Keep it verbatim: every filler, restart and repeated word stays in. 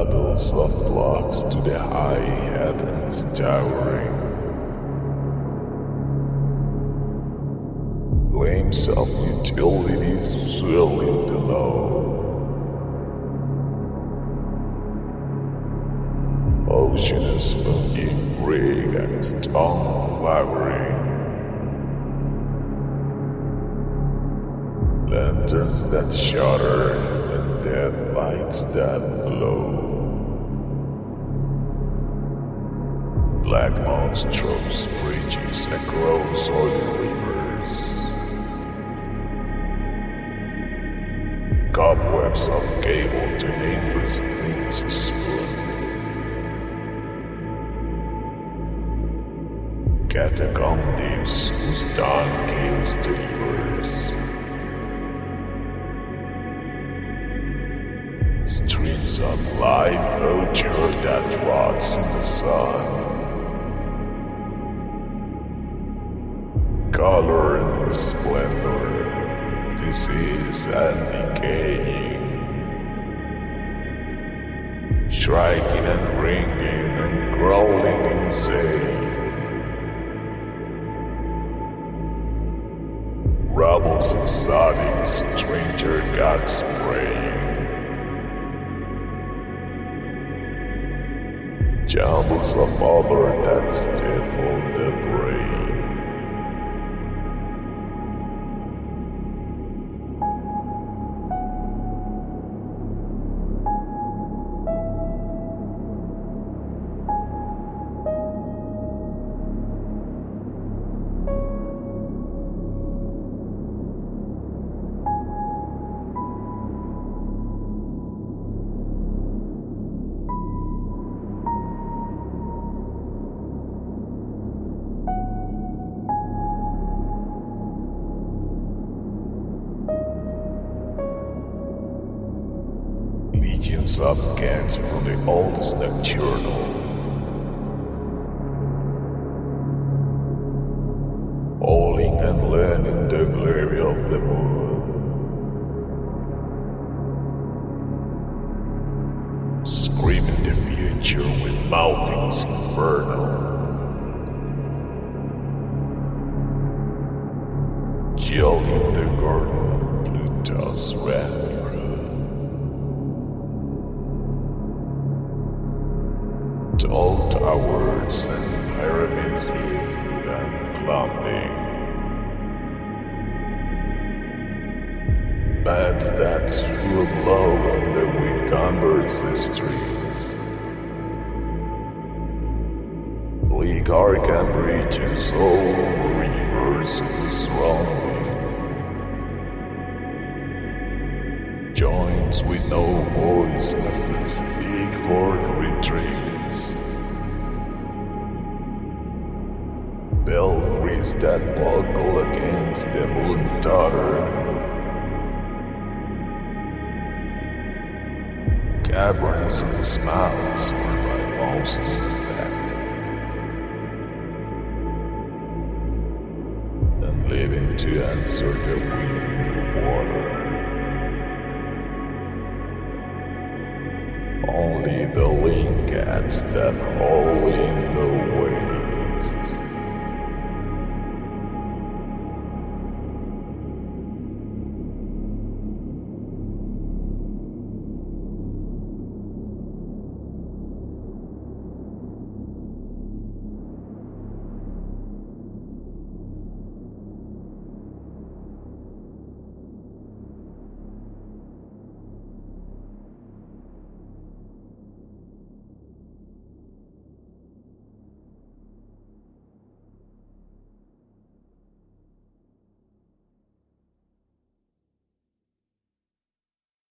Battles of blocks to the high heavens towering. Flames of utilities swirling below. Ocean is funky brig and storm flowering. Lanterns that shudder and dead lights that glow. Black monstrous bridges across oily rivers. Cobwebs of cable to nameless things spun. Catacomb deeps whose dawn kills delivers. Streams of life odour that rots in the sun. Color and splendor, disease and decaying. Shrieking and ringing and growling insane. Rebels exotic, stranger gods praying. Jumbles of other that stifle the brain. Legions of cats from the oldest nocturnal. Howling and learning the glory of the moon. Screaming the future with mouthings infernal. Chill in the garden of Pluto's red. Tall towers and pyramids heave and plumbing. Bats that swoop low on the wind converts the streets. Bleak arcane bridges over rivers whose roaming. Joints with no voice as they speak for retreats. Belfries that buckle against the moon daughter. Caverns whose mouths are by Moses infected. And living to answer the wind, the water. Only the link cats that haul in the way.